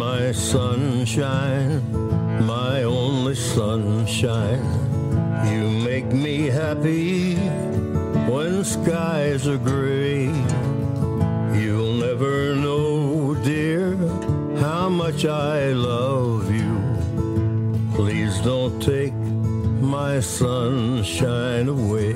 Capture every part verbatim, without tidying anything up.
my sunshine, my only sunshine. You make me happy when skies are gray. You'll never know, dear, how much I love you. Please don't take my sunshine away.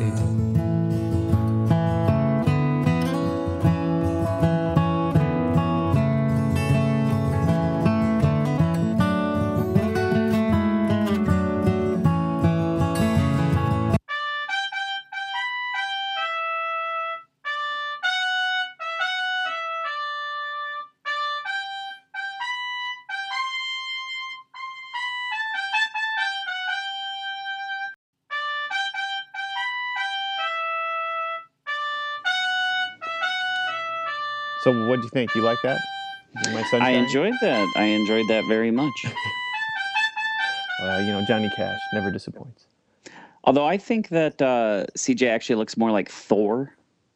So what do you think? You like that? My sunshine? I enjoyed that. I enjoyed that very much. Well, you know, Johnny Cash never disappoints. Although I think that uh, C J actually looks more like Thor.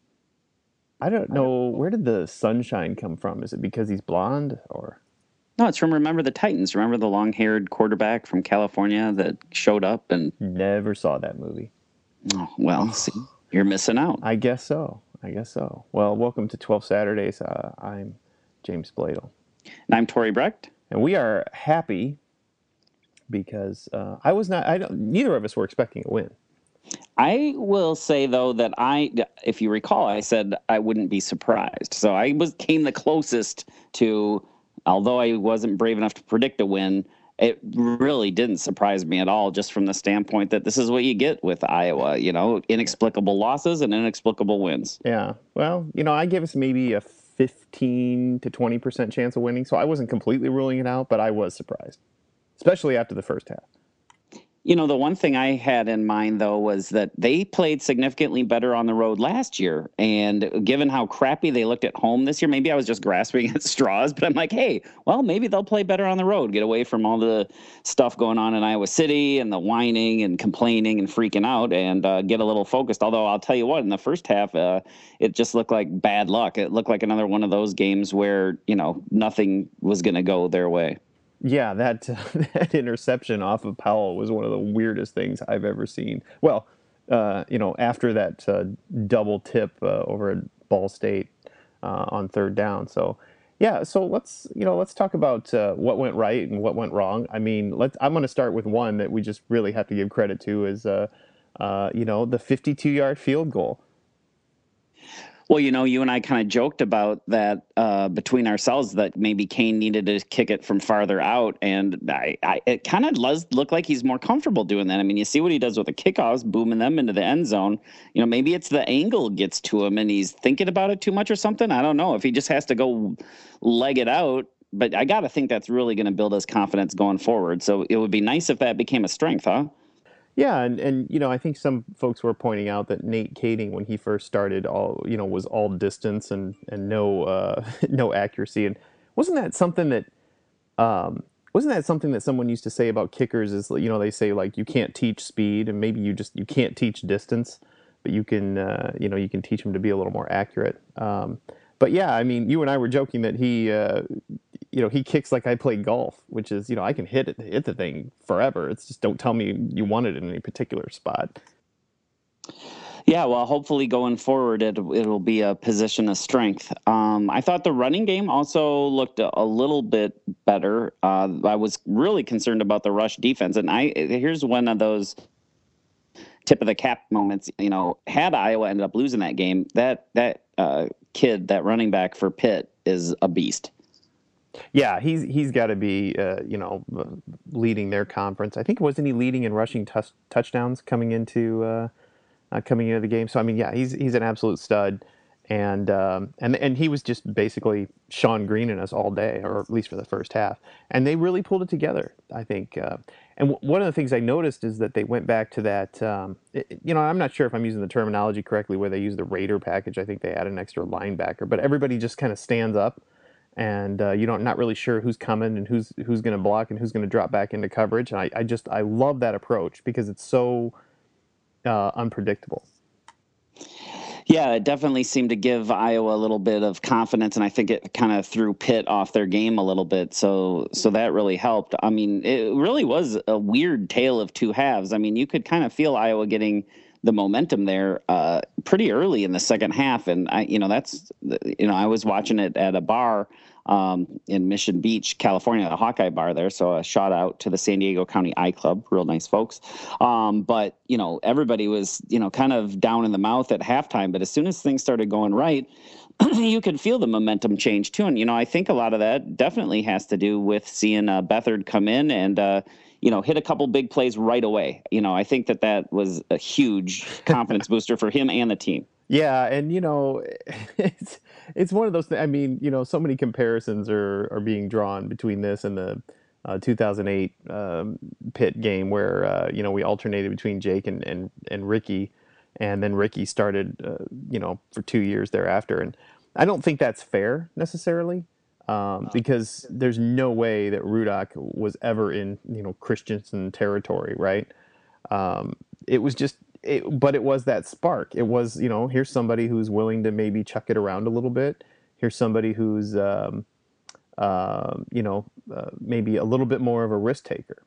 I don't know. Where did the sunshine come from? Is it because he's blonde or? No, it's from Remember the Titans. Remember the long-haired quarterback from California that showed up and... Never saw that movie. Oh, well, see, you're missing out. I guess so. I guess so. Well, welcome to twelve Saturdays. Uh, I'm James Bladel. And I'm Tori Brecht. And we are happy because uh, I was not, I don't, neither of us were expecting a win. I will say, though, that I, if you recall, I said I wouldn't be surprised. So I was came the closest to, although I wasn't brave enough to predict a win, it really didn't surprise me at all, just from the standpoint that this is what you get with Iowa, you know, inexplicable losses and inexplicable wins. Yeah. Well, you know, I gave us maybe a fifteen to twenty percent chance of winning, so I wasn't completely ruling it out, but I was surprised, especially after the first half. You know, the one thing I had in mind, though, was that they played significantly better on the road last year. And given how crappy they looked at home this year, maybe I was just grasping at straws. But I'm like, hey, well, maybe they'll play better on the road, get away from all the stuff going on in Iowa City and the whining and complaining and freaking out and uh, get a little focused. Although I'll tell you what, in the first half, uh, it just looked like bad luck. It looked like another one of those games where, you know, nothing was going to go their way. Yeah, that uh, that interception off of Powell was one of the weirdest things I've ever seen. Well, uh, you know, after that uh, double tip uh, over at Ball State uh, on third down. So, yeah, so let's you know let's talk about uh, what went right and what went wrong. I mean, let's. I'm going to start with one that we just really have to give credit to is uh, uh, you know the fifty-two yard field goal. Well, you know, you and I kind of joked about that uh, between ourselves that maybe Kane needed to kick it from farther out. And I, I, it kind of does look like he's more comfortable doing that. I mean, you see what he does with the kickoffs, booming them into the end zone. You know, maybe it's the angle gets to him and he's thinking about it too much or something. I don't know if he just has to go leg it out. But I got to think that's really going to build his confidence going forward. So it would be nice if that became a strength, huh? Yeah, and, and you know, I think some folks were pointing out that Nate Kading, when he first started, all you know, was all distance and and no uh, no accuracy. And wasn't that something that um, wasn't that something that someone used to say about kickers? Is you know they say like you can't teach speed, and maybe you just you can't teach distance, but you can uh, you know you can teach them to be a little more accurate. Um, but yeah, I mean, you and I were joking that he. Uh, You know, he kicks like I play golf, which is, you know, I can hit it, hit the thing forever. It's just don't tell me you want it in any particular spot. Yeah, well, hopefully going forward, it, it'll be a position of strength. Um, I thought the running game also looked a, a little bit better. Uh, I was really concerned about the rush defense. And I here's one of those tip of the cap moments. You know, had Iowa ended up losing that game, that, that uh, kid, that running back for Pitt is a beast. Yeah, he's he's got to be, uh, you know, leading their conference. I think wasn't he leading in rushing t- touchdowns coming into uh, uh, coming into the game? So I mean, yeah, he's he's an absolute stud, and um, and and he was just basically Sean Green in us all day, or at least for the first half. And they really pulled it together, I think. Uh, and w- one of the things I noticed is that they went back to that. Um, it, you know, I'm not sure if I'm using the terminology correctly, where they use the Raider package. I think they add an extra linebacker, but everybody just kind of stands up. And uh, you don't not really sure who's coming and who's who's going to block and who's going to drop back into coverage. And I, I just I love that approach because it's so uh, unpredictable. Yeah, it definitely seemed to give Iowa a little bit of confidence, and I think it kind of threw Pitt off their game a little bit. So, so that really helped. I mean, it really was a weird tale of two halves. I mean, you could kind of feel Iowa getting the momentum there uh, pretty early in the second half, and I, you know, that's, you know, I was watching it at a bar um, in Mission Beach, California, the Hawkeye bar there. So a shout out to the San Diego County I Club, real nice folks. Um, but, you know, everybody was, you know, kind of down in the mouth at halftime. But as soon as things started going right, you could feel the momentum change too. And, you know, I think a lot of that definitely has to do with seeing uh, Beathard come in and, uh, you know, hit a couple big plays right away. You know, I think that that was a huge confidence booster for him and the team. Yeah, and you know, it's it's one of those things. I mean, you know, so many comparisons are are being drawn between this and the uh, two thousand eight um, Pitt game where uh, you know we alternated between Jake and and and Ricky, and then Ricky started uh, you know for two years thereafter. And I don't think that's fair necessarily um, because there's no way that Rudock was ever in you know Christensen territory, right? Um, it was just, it, but it was that spark. It was, you know, here's somebody who's willing to maybe chuck it around a little bit. Here's somebody who's, um, uh, you know, uh, maybe a little bit more of a risk taker.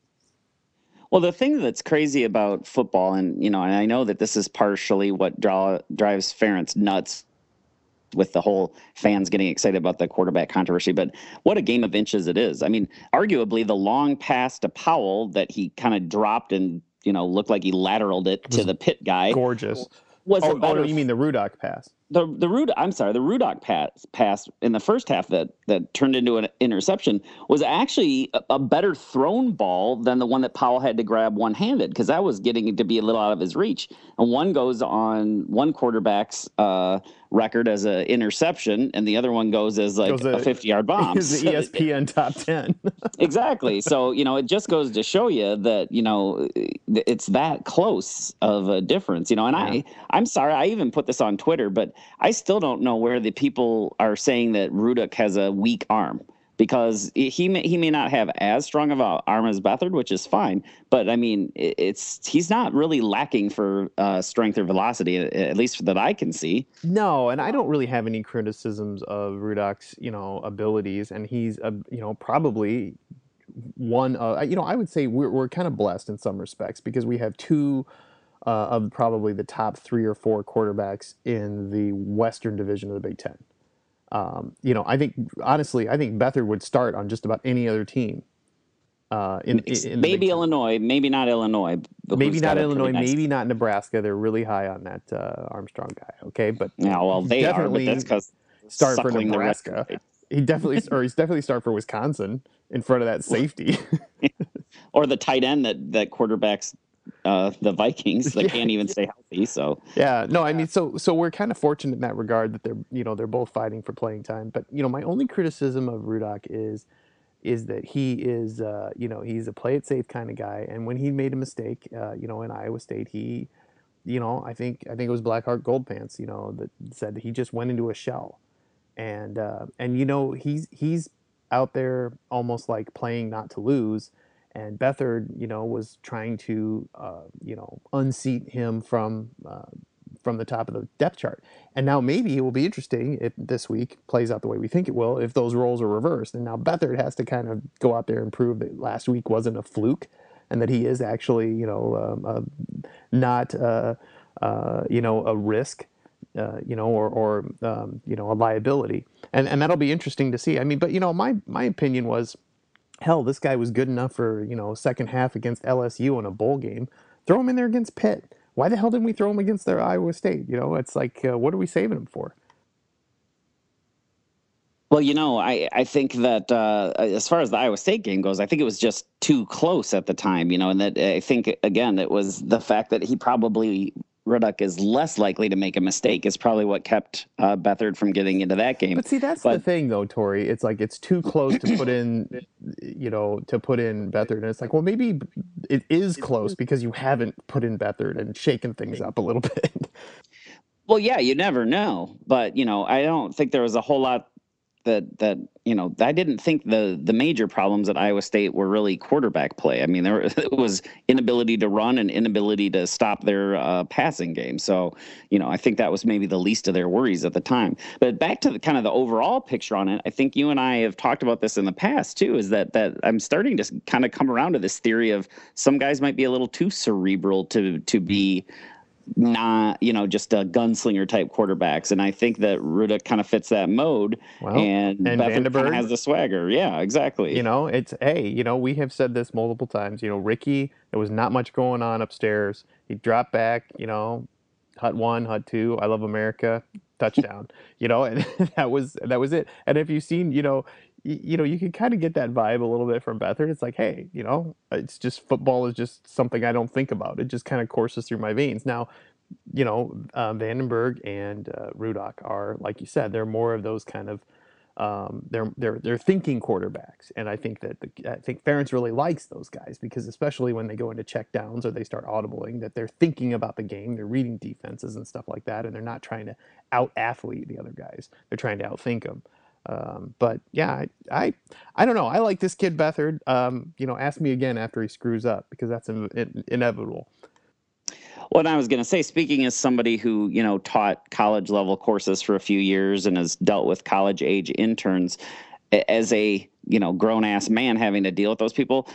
Well, the thing that's crazy about football, and you know, and I know that this is partially what draw, drives Ferentz nuts with the whole fans getting excited about the quarterback controversy, but what a game of inches it is. I mean, arguably the long pass to Powell that he kind of dropped and, you know, looked like he lateraled it to the Pitt guy. Gorgeous. Was oh, a better, oh, no, you mean the Rudock pass? The the Rud I'm sorry, the Rudock pass pass in the first half that that turned into an interception was actually a, a better thrown ball than the one that Powell had to grab one handed, because that was getting to be a little out of his reach. And one goes on one quarterback's uh, record as an interception, and the other one goes as like goes a fifty yard bomb. It's the E S P N top ten. Exactly. So you know, it just goes to show you that you know it's that close of a difference. You know, and yeah. I I'm sorry, I even put this on Twitter, but I still don't know where the people are saying that Rudock has a weak arm, because he may, he may not have as strong of an arm as Beathard, which is fine. But I mean, it's he's not really lacking for uh, strength or velocity, at least that I can see. No, and I don't really have any criticisms of Rudock's you know abilities, and he's a, you know probably one. Uh, you know, I would say we're we're kind of blessed in some respects because we have two. Uh, of probably the top three or four quarterbacks in the Western Division of the Big Ten. Um, you know, I think honestly, I think Beathard would start on just about any other team. Uh, in, in maybe Illinois, maybe not Illinois. Maybe not Illinois, nice maybe not Nebraska. They're really high on that uh, Armstrong guy. Okay, but yeah, well, they definitely are, but that's start for Nebraska. He definitely, or he's definitely start for Wisconsin in front of that safety, or the tight end that that quarterbacks. Uh, the Vikings that yeah. can't even stay healthy. So yeah, no, I mean, so so we're kind of fortunate in that regard that they're you know they're both fighting for playing time. But you know, my only criticism of Rudock is is that he is uh, you know he's a play it safe kind of guy, and when he made a mistake, uh, you know, in Iowa State, he you know I think I think it was Blackheart Goldpants, you know, that said that he just went into a shell, and uh, and you know he's he's out there almost like playing not to lose. And Beathard, you know, was trying to, uh, you know, unseat him from uh, from the top of the depth chart. And now maybe it will be interesting if this week plays out the way we think it will, if those roles are reversed. And now Beathard has to kind of go out there and prove that last week wasn't a fluke and that he is actually, you know, um, uh, not, uh, uh, you know, a risk. Uh, you know, or, or um, you know, a liability. And and that'll be interesting to see. I mean, but, you know, my my opinion was, hell, this guy was good enough for, you know, second half against L S U in a bowl game. Throw him in there against Pitt. Why the hell didn't we throw him against their Iowa State? You know, it's like, uh, what are we saving him for? Well, you know, I, I think that uh, as far as the Iowa State game goes, I think it was just too close at the time, you know, and that I think, again, it was the fact that he probably Rudock is less likely to make a mistake is probably what kept uh, Beathard from getting into that game. But see, that's but, the thing, though, Tori. It's like it's too close to put in, you know, to put in Beathard. And it's like, well, maybe it is close because you haven't put in Beathard and shaken things up a little bit. Well, yeah, you never know. But, you know, I don't think there was a whole lot that that you know I didn't think the the major problems at Iowa State were really quarterback play. I mean, there it was inability to run and inability to stop their uh, passing game. So you know I think that was maybe the least of their worries at the time. But back to the kind of the overall picture on it, I think you and I have talked about this in the past too. Is that that I'm starting to kind of come around to this theory of some guys might be a little too cerebral to to be not, you know, just a gunslinger type quarterbacks. And I think that Ruda kind of fits that mode. Well, and and Beathard Vandenberg kinda has the swagger. Yeah, exactly. You know, it's, hey, you know, we have said this multiple times. You know, Ricky, there was not much going on upstairs. He dropped back, you know, hut one, hut two, I love America, touchdown. You know, and that was that was it. And if you've seen, you know, y- you know, you can kind of get that vibe a little bit from Beathard. It's like, hey, you know, it's just football is just something I don't think about. It just kind of courses through my veins. Now, you know, uh, Vandenberg and uh, Rudock are, like you said, they're more of those kind of um, they're they're they're thinking quarterbacks, and I think that the, I think Ferentz really likes those guys because especially when they go into check downs or they start audibling, that they're thinking about the game, they're reading defenses and stuff like that, and they're not trying to out athlete the other guys. They're trying to outthink them. Um, but yeah, I, I I don't know. I like this kid Beathard. Um, you know, ask me again after he screws up because that's in, in, inevitable. What I was going to say, speaking as somebody who, you know, taught college level courses for a few years and has dealt with college age interns, as a, you know, grown ass man having to deal with those people,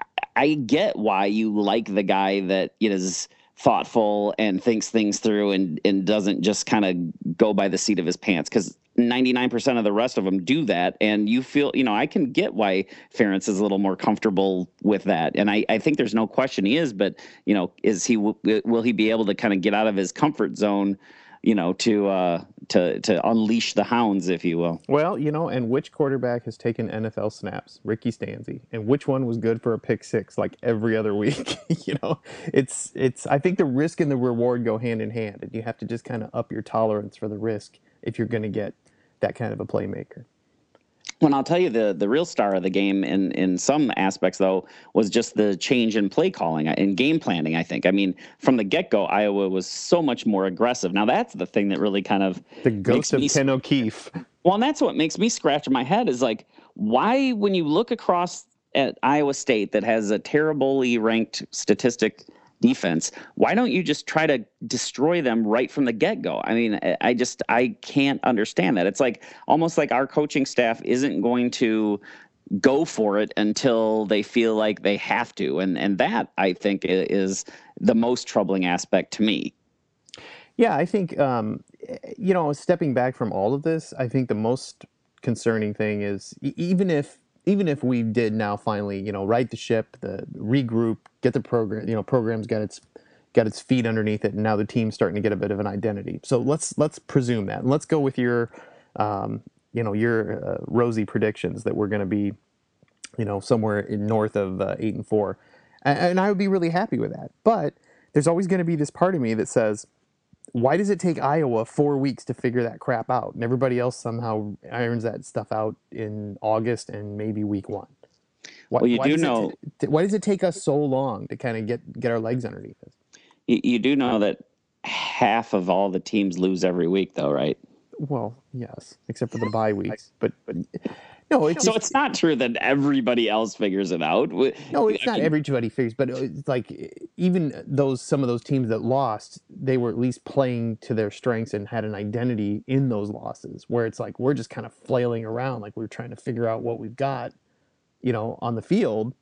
I get why you like the guy that is thoughtful and thinks things through and, and doesn't just kind of go by the seat of his pants. Because ninety-nine percent of the rest of them do that. And you feel, you know, I can get why Ferentz is a little more comfortable with that. And I, I think there's no question he is, but, you know, is he, will he be able to kind of get out of his comfort zone, you know, to, uh, to, to unleash the hounds, if you will? Well, you know, and which quarterback has taken N F L snaps? Ricky Stanzi. And which one was good for a pick six like every other week? You know, it's, it's, I think the risk and the reward go hand in hand, and you have to just kind of up your tolerance for the risk if you're going to get that kind of a playmaker. Well, I'll tell you, the the real star of the game in, in some aspects, though, was just the change in play calling and game planning, I think. I mean, from the get-go, Iowa was so much more aggressive. Now, that's the thing that really kind of... The ghost of me, Ken O'Keefe. Well, and that's what makes me scratch my head is, like, why, when you look across at Iowa State that has a terribly ranked statistic defense, why don't you just try to destroy them right from the get-go? I mean, I just, I can't understand that. It's like almost like our coaching staff isn't going to go for it until they feel like they have to. And, and that, I think, is the most troubling aspect to me. Yeah, I think, um, you know, stepping back from all of this, I think the most concerning thing is even if even if we did now finally, you know, right the ship, the regroup, get the program, you know, program's got its got its feet underneath it, and now the team's starting to get a bit of an identity. So let's let's presume that, and let's go with your, um, you know, your uh, rosy predictions that we're going to be, you know, somewhere in north of uh, eight and four, and, and I would be really happy with that. But there's always going to be this part of me that says, why does it take Iowa four weeks to figure that crap out? And everybody else somehow irons that stuff out in August and maybe week one. Why, well, you why do know. T- why does it take us so long to kind of get, get our legs underneath us? You, you do know that half of all the teams lose every week, though, right? Well, yes, except for the bye weeks. But, but no, it's so just, it's not true that everybody else figures it out. No, it's not everybody figures, but it's like even those some of those teams that lost, they were at least playing to their strengths and had an identity in those losses. Where it's like we're just kind of flailing around, like we're trying to figure out what we've got, you know, on the field,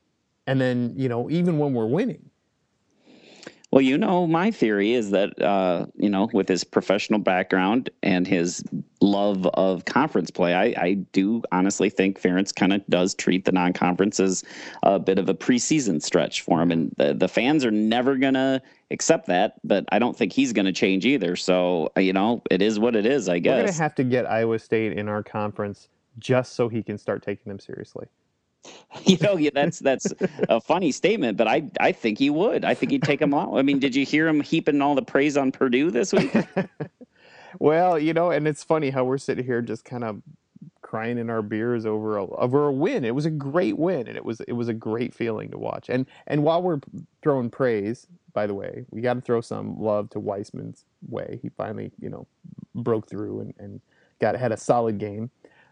and then you know even when we're winning. Well, you know, my theory is that, uh, you know, with his professional background and his love of conference play, I, I do honestly think Ferentz kind of does treat the non-conference as a bit of a preseason stretch for him. And the, the fans are never going to accept that, but I don't think he's going to change either. So, you know, it is what it is, I guess. We're going to have to get Iowa State in our conference just so he can start taking them seriously. You know, yeah, that's that's a funny statement, but I I think he would. I think he'd take him out. I mean, did you hear him heaping all the praise on Purdue this week? Well, you know, and it's funny how we're sitting here just kind of crying in our beers over a over a win. It was a great win, and it was it was a great feeling to watch. And and while we're throwing praise, by the way, we got to throw some love to Weissman's way. He finally, you know, broke through and and got had a solid game.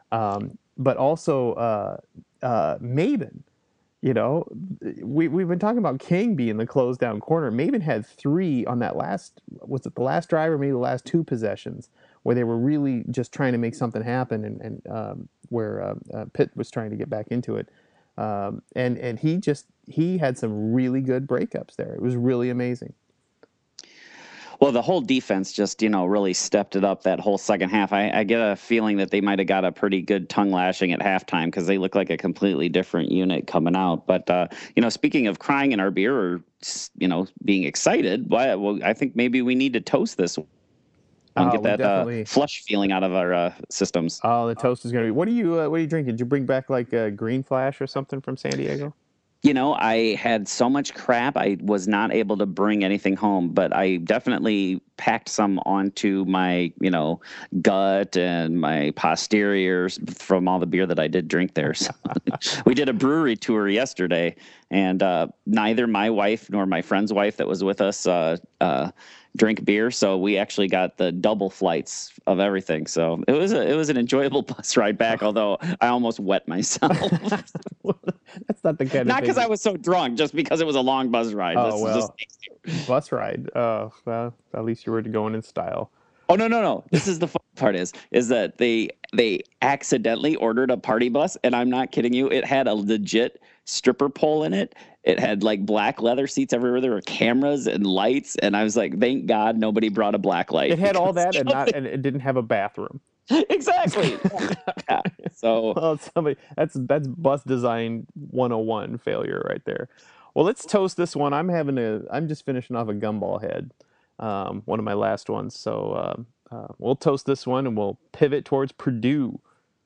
Um, but also uh, uh, Maven. You know, we we've been talking about King being the closed down corner. Maven had three on that last, was it the last drive or maybe the last two possessions where they were really just trying to make something happen, and and um, where uh, uh, Pitt was trying to get back into it, um, and and he just he had some really good breakups there. It was really amazing. Well, the whole defense just, you know, really stepped it up that whole second half. I, I get a feeling that they might have got a pretty good tongue lashing at halftime because they look like a completely different unit coming out. But, uh, you know, speaking of crying in our beer or, you know, being excited, why, well, I think maybe we need to toast this one, Uh, get we that uh, definitely. flush feeling out of our uh, systems. Oh, the toast is gonna be. What are you? Uh, what are you drinking? Did you bring back like a Green Flash or something from San Diego? You know, I had so much crap, I was not able to bring anything home, but I definitely packed some onto my, you know, gut and my posteriors from all the beer that I did drink there. So we did a brewery tour yesterday, and uh, neither my wife nor my friend's wife that was with us uh, uh, drink beer, so we actually got the double flights of everything. So it was a it was an enjoyable bus ride back, although I almost wet myself. That's not the kind of Not thing. because I was so drunk, just because it was a long bus ride. Oh This is well, just... bus ride. Oh well, at least you were going in style. Oh no no no! This is the fun part is is that they they accidentally ordered a party bus, and I'm not kidding you. It had a legit stripper pole in it. It had like black leather seats everywhere. There were cameras and lights, and I was like, thank God nobody brought a black light. It had all that and not, and it didn't have a bathroom. Exactly. Yeah. So well, somebody that's that's bus design one oh one failure right there. Well, let's toast this one. I'm having a. I'm just finishing off a gumball head, um, one of my last ones. So um, uh, we'll toast this one and we'll pivot towards Purdue.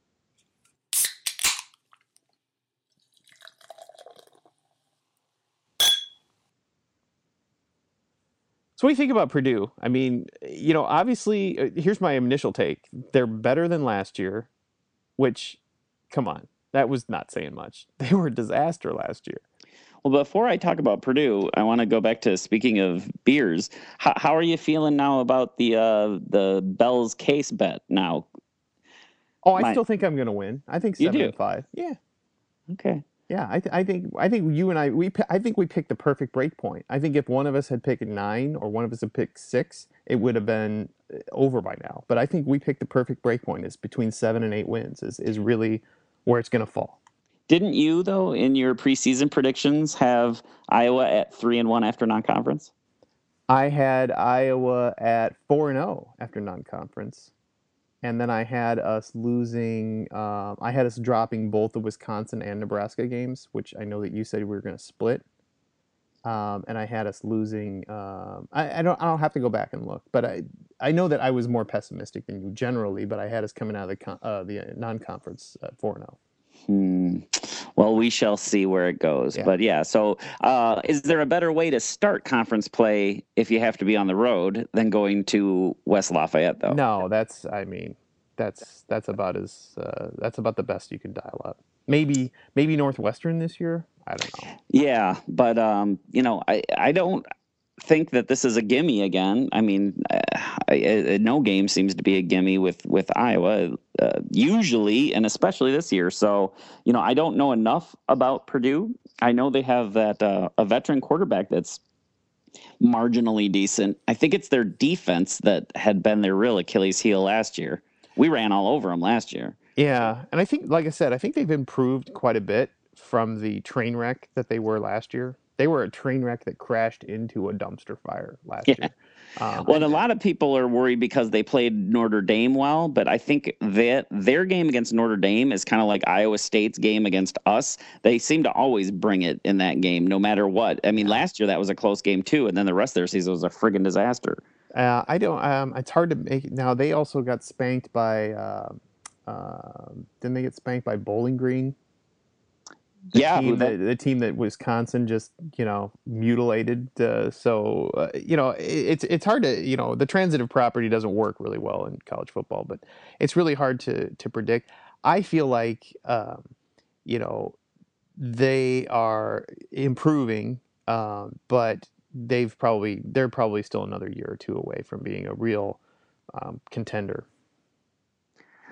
So what do you think about Purdue? I mean, you know, obviously, uh, here's my initial take. They're better than last year, which, come on, that was not saying much. They were a disaster last year. Well, before I talk about Purdue, I want to go back to speaking of beers. How, how are you feeling now about the uh, the Bell's case bet now? Oh, I My, still think I'm going to win. I think you seven do? and five. Yeah. Okay. Yeah, I, th- I think I think you and I we pi- I think we picked the perfect break point. I think if one of us had picked nine or one of us had picked six, it would have been uh, over by now. But I think we picked the perfect break point. Is between seven and eight wins is is really where it's going to fall. Didn't you though in your preseason predictions have Iowa at three and one after non-conference? I had Iowa at four and zero after non-conference, and then I had us losing. Um, I had us dropping both the Wisconsin and Nebraska games, which I know that you said we were going to split. Um, and I had us losing. Um, I, I don't. I don't have to go back and look, but I I know that I was more pessimistic than you generally. But I had us coming out of the con- uh, the non-conference at four and zero. Hmm. Well, we shall see where it goes. Yeah. But yeah, so uh, is there a better way to start conference play if you have to be on the road than going to West Lafayette, though? No, that's. I mean, that's that's about as uh, that's about the best you can dial up. Maybe maybe Northwestern this year. I don't know. Yeah, but um, you know, I I don't think that this is a gimme again. I mean, uh, I, I, no game seems to be a gimme with with Iowa uh, usually, and especially this year. So, you know, I don't know enough about Purdue. I know they have that uh, a veteran quarterback that's marginally decent. I think it's their defense that had been their real Achilles heel last year. We ran all over them last year. Yeah, and I think, like I said, I think they've improved quite a bit from the train wreck that they were last year. They were a train wreck that crashed into a dumpster fire last Yeah. year. Um, Well, and a lot of people are worried because they played Notre Dame well, but I think that their game against Notre Dame is kind of like Iowa State's game against us. They seem to always bring it in that game, no matter what. I mean, last year that was a close game too, and then the rest of their season was a friggin' disaster. uh, I don't. Um, it's hard to make. Now they also got spanked by. Uh, uh, didn't they get spanked by Bowling Green? The Yeah, who team that? that the team that Wisconsin just you know mutilated. Uh, so uh, you know it, it's it's hard to you know the transitive property doesn't work really well in college football, but it's really hard to to predict. I feel like um, you know they are improving, um, but they've probably they're probably still another year or two away from being a real um, contender.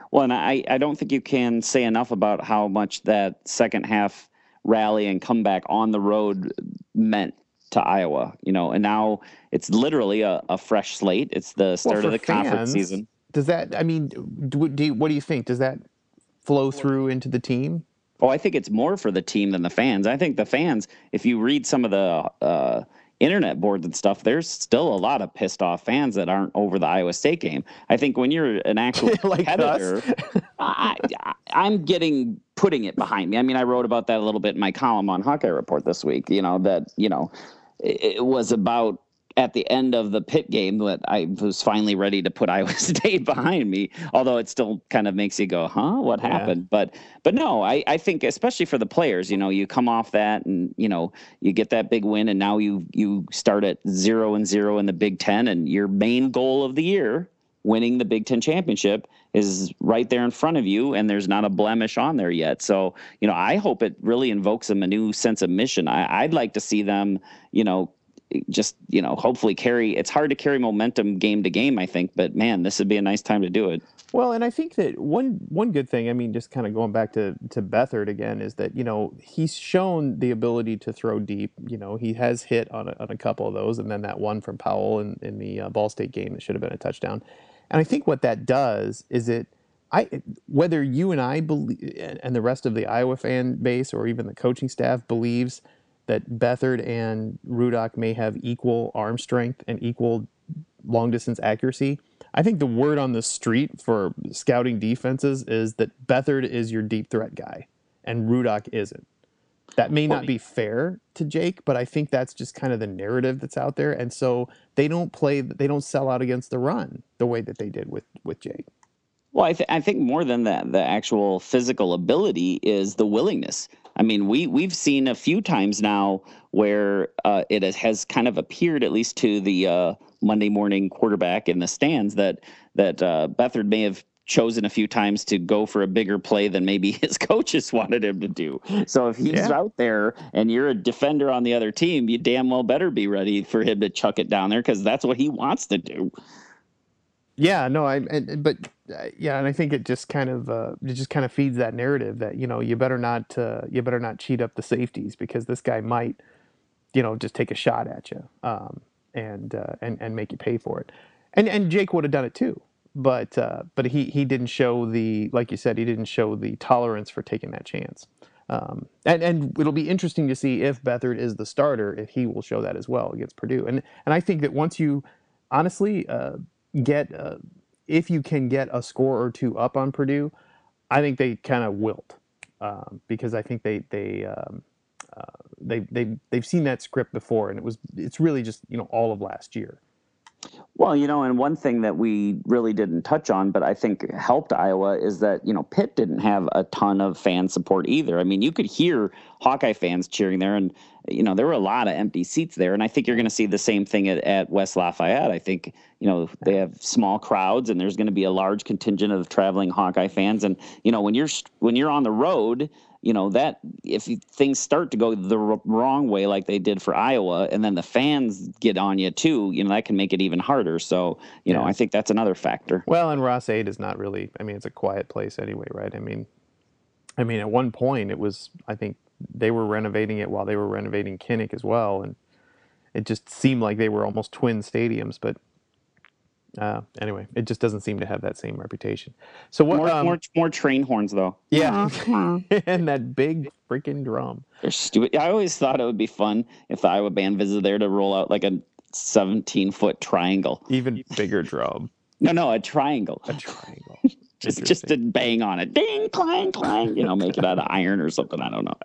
Well, and I, I don't think you can say enough about how much that second half rally and comeback on the road meant to Iowa, you know, and now it's literally a, a fresh slate. It's the Well, start for of the conference fans, season. does that? I mean, do, do you, what do you think? Does that flow through into the team? Oh, I think it's more for the team than the fans. I think the fans, if you read some of the uh, internet boards and stuff, there's still a lot of pissed off fans that aren't over the Iowa State game. I think when you're an actual Like competitor, I, I, I'm getting putting it behind me. I mean, I wrote about that a little bit in my column on Hawkeye Report this week. You know that you know it, it was about at the end of the Pitt game that I was finally ready to put Iowa State behind me, although it still kind of makes you go, huh, what Yeah. happened? But but no, I, I think especially for the players, you know, you come off that and, you know, you get that big win and now you you start at zero and zero in the Big Ten and your main goal of the year, winning the Big Ten championship, is right there in front of you and there's not a blemish on there yet. So, you know, I hope it really invokes them a new sense of mission. I, I'd like to see them, you know, just, you know, hopefully carry, it's hard to carry momentum game to game, I think, but man, this would be a nice time to do it. Well, and I think that one one good thing, I mean, just kind of going back to, to Beathard again, is that, you know, he's shown the ability to throw deep. You know, he has hit on a, on a couple of those, and then that one from Powell in, in the uh, Ball State game that should have been a touchdown. And I think what that does is it, I whether you and I believe, and the rest of the Iowa fan base or even the coaching staff believes that Beathard and Rudock may have equal arm strength and equal long distance accuracy, I think the word on the street for scouting defenses is that Beathard is your deep threat guy and Rudock isn't. That may not be fair to Jake, but I think that's just kind of the narrative that's out there. And so they don't play, they don't sell out against the run the way that they did with, with Jake. Well, I, th- I think more than that, the actual physical ability is the willingness. I mean, we, we've seen a few times now where uh, it has, has kind of appeared, at least to the uh, Monday morning quarterback in the stands, that that uh, Beathard may have chosen a few times to go for a bigger play than maybe his coaches wanted him to do. So if he's Yeah. out there and you're a defender on the other team, you damn well better be ready for him to chuck it down there because that's what he wants to do. Yeah, no, I, and, but uh, yeah, and I think it just kind of, uh, it just kind of feeds that narrative that, you know, you better not, uh, you better not cheat up the safeties because this guy might, you know, just take a shot at you, um, and, uh, and, and make you pay for it. And, and Jake would have done it too, but, uh, but he, he didn't show the, like you said, he didn't show the tolerance for taking that chance. Um, and, and it'll be interesting to see if Beathard is the starter, if he will show that as well against Purdue. And, and I think that once you, honestly, uh, get uh, if you can get a score or two up on Purdue, I think they kind of wilt um, because I think they they um, uh, they they they've seen that script before, and it was it's really just you know all of last year. Well, you know, and one thing that we really didn't touch on, but I think helped Iowa is that, you know, Pitt didn't have a ton of fan support either. I mean, you could hear Hawkeye fans cheering there, and, you know, there were a lot of empty seats there. And I think you're going to see the same thing at, at West Lafayette. I think, you know, they have small crowds, and there's going to be a large contingent of traveling Hawkeye fans. And, you know, when you're when you're on the road, you know, that if things start to go the wrong way like they did for Iowa, and then the fans get on you too, you know, that can make it even harder. So, you know, Yeah. I think that's another factor. Well, and Ross eight is not really, I mean, it's a quiet place anyway, right? I mean, I mean, at one point it was, I think they were renovating it while they were renovating Kinnick as well. And it just seemed like they were almost twin stadiums, but Uh, anyway, it just doesn't seem to have that same reputation. So what? More, um, more, more train horns though. yeah, and that big freaking drum. They're stupid. I always thought it would be fun if the Iowa band visited there to roll out like a seventeen foot triangle. Even bigger drum. No, no, a triangle. A triangle. just, just to bang on it. Ding, clang, clang. You know, make it out of iron or something. I don't know.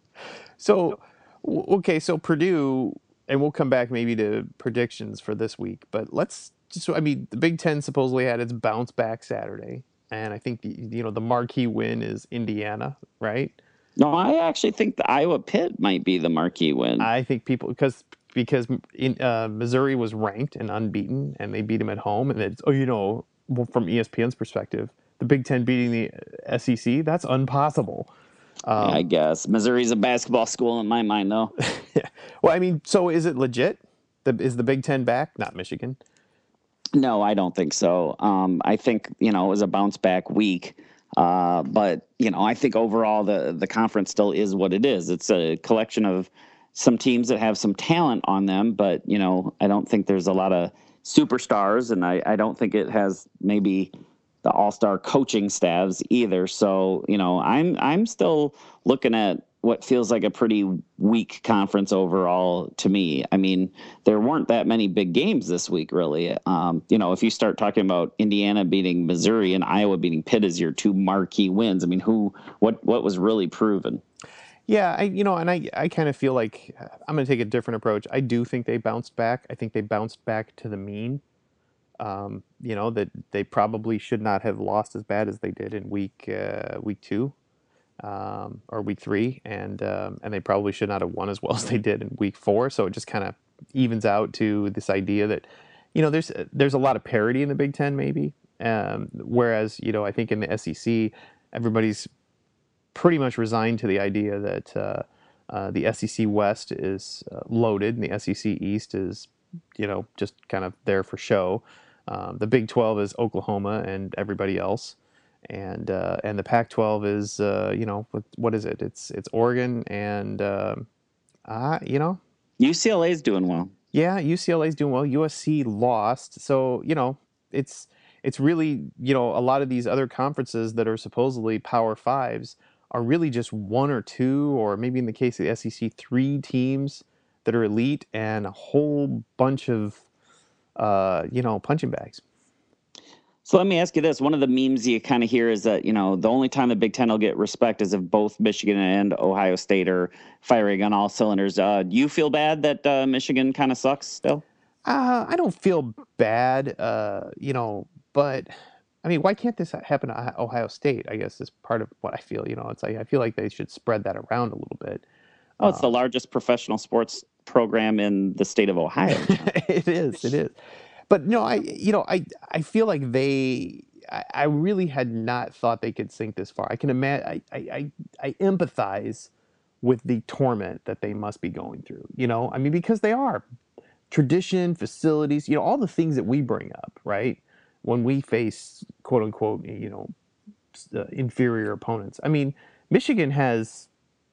So, w- okay, so Purdue, and we'll come back maybe to predictions for this week, but let's just, I mean, the Big Ten supposedly had its bounce back Saturday, and I think, the, you know, the marquee win is Indiana, right? No, I actually think the Iowa Pitt might be the marquee win. I think people, because because in, uh, Missouri was ranked and unbeaten, and they beat them at home, and it's, oh, you know, well, from E S P N's perspective, the Big Ten beating the S E C, that's impossible. Um, I guess Missouri's a basketball school in my mind, though. Yeah. Well, I mean, so is it legit? The, is the Big Ten back? Not Michigan. No, I don't think so. Um, I think, you know, it was a bounce back week. Uh, but, you know, I think overall the, the conference still is what it is. It's a collection of some teams that have some talent on them, but, you know, I don't think there's a lot of superstars, and I, I don't think it has maybe the all-star coaching staffs either. So, you know, I'm I'm still looking at what feels like a pretty weak conference overall to me. I mean, there weren't that many big games this week, really. Um, you know, if you start talking about Indiana beating Missouri and Iowa beating Pitt as your two marquee wins, I mean, who, what, what was really proven? Yeah, I you know, and I I kind of feel like uh, I'm going to take a different approach. I do think they bounced back. I think they bounced back to the mean. Um, you know that they probably should not have lost as bad as they did in week uh, week two um, or week three, and um, and they probably should not have won as well as they did in week four. So it just kind of evens out to this idea that you know there's there's a lot of parity in the Big Ten maybe, um, whereas you know I think in the S E C everybody's pretty much resigned to the idea that uh, uh, the S E C West is uh, loaded and the S E C East is, you know, just kind of there for show. Um, the Big twelve is Oklahoma and everybody else, and uh, and the Pac twelve is, uh, you know, what, what is it? It's it's Oregon and, um, uh, you know, U C L A is doing well. yeah, U C L A is doing well. U S C lost, so you know it's it's really you know a lot of these other conferences that are supposedly Power Fives are really just one or two, or maybe in the case of the S E C, three teams that are elite and a whole bunch of uh, you know punching bags. So let me ask you this. One of the memes you kind of hear is that, you know, the only time the Big Ten will get respect is if both Michigan and Ohio State are firing on all cylinders. Uh, do you feel bad that uh, Michigan kind of sucks still? Uh, I don't feel bad, uh, you know, but I mean, why can't this happen to Ohio State? I guess is part of what I feel. You know, it's like I feel like they should spread that around a little bit. Oh, it's the Um, largest professional sports program in the state of Ohio, John. it is, it is. But no, I, you know, I, I feel like they, I, I really had not thought they could sink this far. I can imagine, I, I, I, I empathize with the torment that they must be going through. You know, I mean, because they are tradition, facilities, you know, all the things that we bring up, right? When we face quote unquote, you know, uh, inferior opponents. I mean, Michigan has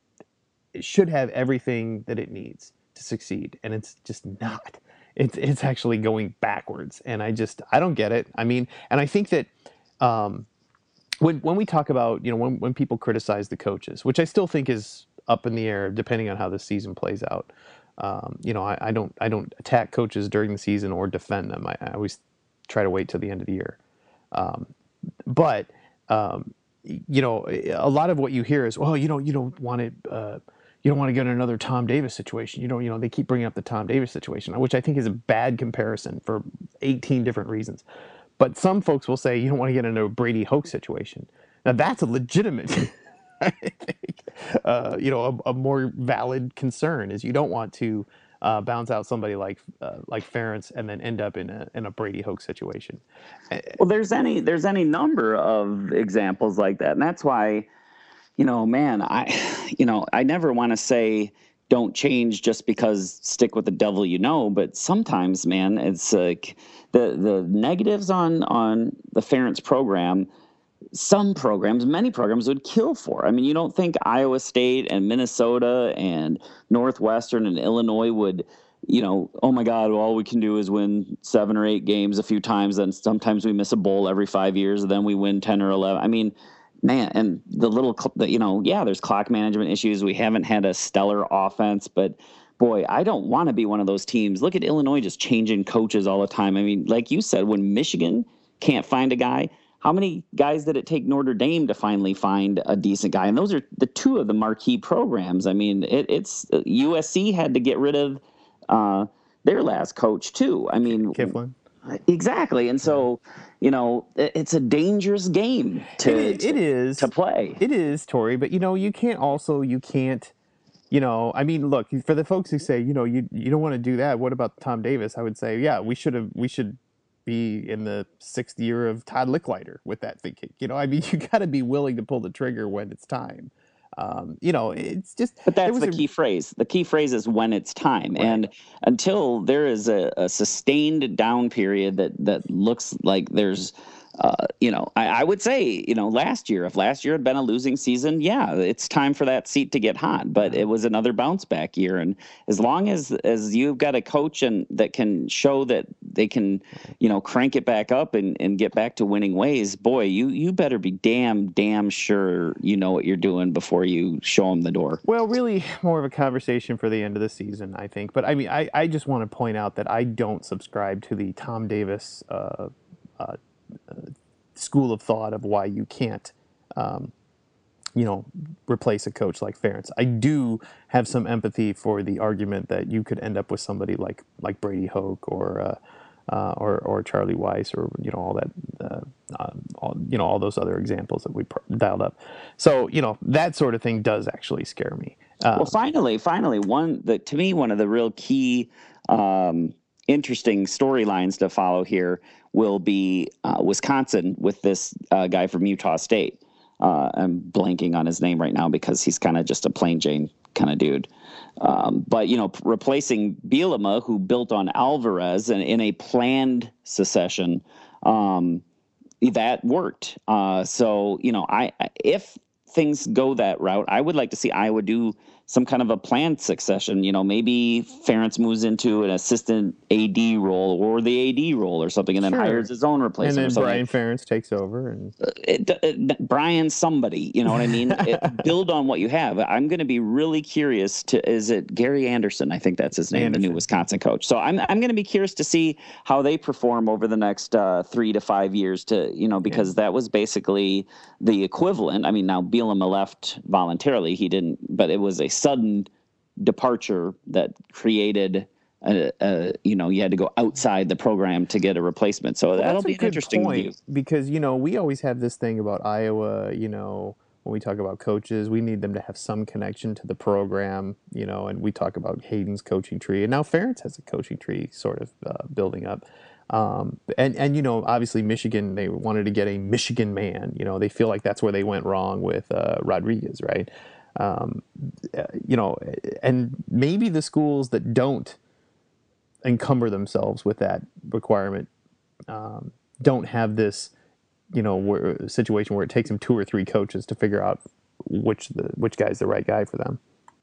it should have everything that it needs to succeed, and it's just not. It's it's actually going backwards, and I just I don't get it. I mean, and I think that um, when when we talk about you know when when people criticize the coaches, which I still think is up in the air depending on how the season plays out. Um, you know, I, I don't I don't attack coaches during the season or defend them. I, I always try to wait till the end of the year. Um, but um, you know, a lot of what you hear is, well, you know, you don't want to, uh, you don't want to get in another Tom Davis situation. You don't, you know, they keep bringing up the Tom Davis situation, which I think is a bad comparison for eighteen different reasons. But some folks will say you don't want to get into a Brady Hoke situation. Now that's a legitimate, I think, uh, you know, a, a more valid concern is you don't want to uh, bounce out somebody like uh, like Ferentz and then end up in a in a Brady Hoke situation. Well, there's any there's any number of examples like that, and that's why, you know, man, I, you know, I never want to say don't change just because stick with the devil you know, but sometimes, man, it's like the the negatives on on the Ferentz program. Some programs, many programs would kill for. I mean, you don't think Iowa State and Minnesota and Northwestern and Illinois would, you know, oh my God, well, all we can do is win seven or eight games a few times. Then sometimes we miss a bowl every five years, and then we win ten or eleven. I mean, man, and the little, you know, yeah, there's clock management issues. We haven't had a stellar offense, but boy, I don't want to be one of those teams. Look at Illinois just changing coaches all the time. I mean, like you said, when Michigan can't find a guy, how many guys did it take Notre Dame to finally find a decent guy? And those are the two of the marquee programs. I mean, it, it's U S C had to get rid of uh, their last coach too. I mean, Kifflin. Exactly. And so, you know, it, it's a dangerous game to, it, it is to play. It is, Tori, but you know, you can't also you can't you know, I mean, look, for the folks who say, you know, you you don't want to do that, what about Tom Davis? I would say, yeah, we should have we should be in the sixth year of Todd Licklider with that thinking. You know, I mean, you got to be willing to pull the trigger when it's time. Um, you know, it's just But there that's was the a key phrase. The key phrase is when it's time. right. And until there is a, a sustained down period that, that looks like there's, uh, you know, I, I would say, you know, last year, if last year had been a losing season, yeah, it's time for that seat to get hot. But it was another bounce back year. And as long as as you've got a coach and that can show that they can, you know, crank it back up and, and get back to winning ways, boy, you you better be damn, damn sure you know what you're doing before you show them the door. Well, really more of a conversation for the end of the season, I think. But I mean, I, I just want to point out that I don't subscribe to the Tom Davis uh, uh, school of thought of why you can't, um, you know, replace a coach like Ferentz. I do have some empathy for the argument that you could end up with somebody like like Brady Hoke or uh, uh, or or Charlie Weiss or you know all that uh, uh, all, you know all those other examples that we pr- dialed up. So you know that sort of thing does actually scare me. Well, Um, finally, finally, one that to me one of the real key, um, interesting storylines to follow here will be uh, Wisconsin with this uh, guy from Utah State. Uh, I'm blanking on his name right now because he's kind of just a plain Jane kind of dude. Um, but you know, p- replacing Bielema, who built on Alvarez and in a planned secession, um, that worked. Uh, so you know, I if things go that route, I would like to see Iowa do some kind of a planned succession. You know, maybe Ferentz moves into an assistant A D role or the A D role or something, and then Sure. hires his own and replacement then or something. Brian Ferentz takes over, and It, it, Brian, somebody, you know what I mean? It, build on what you have. I'm going to be really curious to, is it Gary Anderson? I think that's his name, the new Anderson. Wisconsin coach. So I'm, I'm going to be curious to see how they perform over the next uh, three to five years to, you know, because that was basically the equivalent. I mean, now Bielema left voluntarily. He didn't, but it was a sudden departure that created a, a, you know, you had to go outside the program to get a replacement. So Well, that'll that's a be an good interesting point view. because you know we always have this thing about Iowa. You know, when we talk about coaches, we need them to have some connection to the program. You know, and we talk about Hayden's coaching tree, and now Ferentz has a coaching tree sort of uh, building up. Um, and and you know, obviously Michigan, they wanted to get a Michigan man. You know, they feel like that's where they went wrong with uh, Rodriguez, right? Um, uh, you know, and maybe the schools that don't encumber themselves with that requirement um, don't have this, you know, where, situation where it takes them two or three coaches to figure out which the which guy's the right guy for them.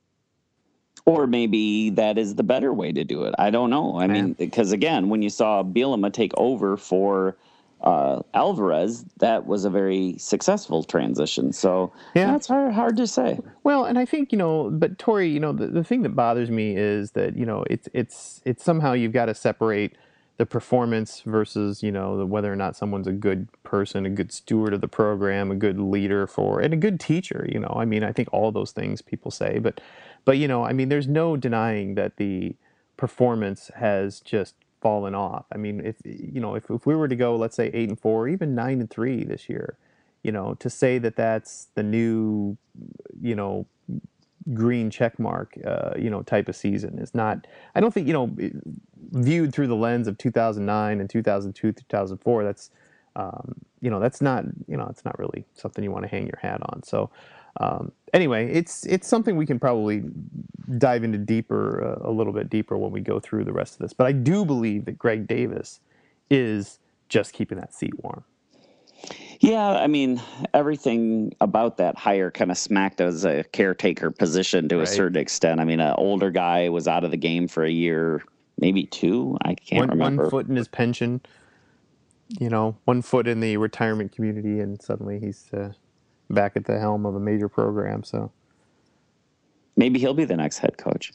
Or maybe that is the better way to do it. I don't know. I mean, because again, when you saw Bielema take over for uh, Alvarez, that was a very successful transition. So Yeah. that's hard, hard to say. Well, and I think, you know, but Tori, you know, the, the thing that bothers me is that, you know, it's it's it's somehow you've got to separate the performance versus, you know, the, whether or not someone's a good person, a good steward of the program, a good leader for, and a good teacher, you know. I mean, I think all those things people say, but but you know, I mean, there's no denying that the performance has just fallen off. I mean, if you know, if if we were to go, let's say eight and four, or even nine and three this year, you know, to say that that's the new, you know, green check mark, uh, you know, type of season is not. I don't think, you know, viewed through the lens of two thousand nine and two thousand two, two thousand four. That's, um, you know, that's not, you know, it's not really something you want to hang your hat on. So, um, anyway, it's it's something we can probably dive into deeper, uh, a little bit deeper when we go through the rest of this. But I do believe that Greg Davis is just keeping that seat warm. Yeah, I mean, everything about that hire kind of smacked as a caretaker position to Right. a certain extent. I mean, an older guy was out of the game for a year, maybe two. I can't One, remember. one foot in his pension, you know, one foot in the retirement community, and suddenly he's uh, back at the helm of a major program. So Maybe he'll be the next head coach.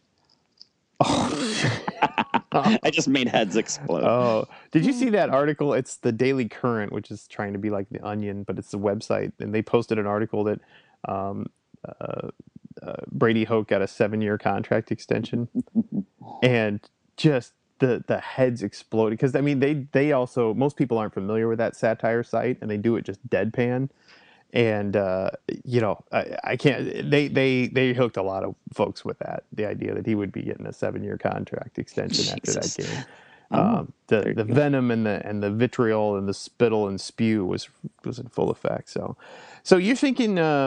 I just made heads explode. Oh, did you see that article? It's the Daily Current, which is trying to be like the Onion, but it's a website, and they posted an article that um, uh, uh, Brady Hoke got a seven-year contract extension, and just the the heads exploded because I mean they they also most people aren't familiar with that satire site, and they do it just deadpan. And uh, you know, I, I can't. They they they hooked a lot of folks with that. The idea that he would be getting a seven-year contract extension after that Jesus. game. Oh, Um, the there the you go. venom and the and the vitriol and the spittle and spew was was in full effect. So, so you're thinking, um,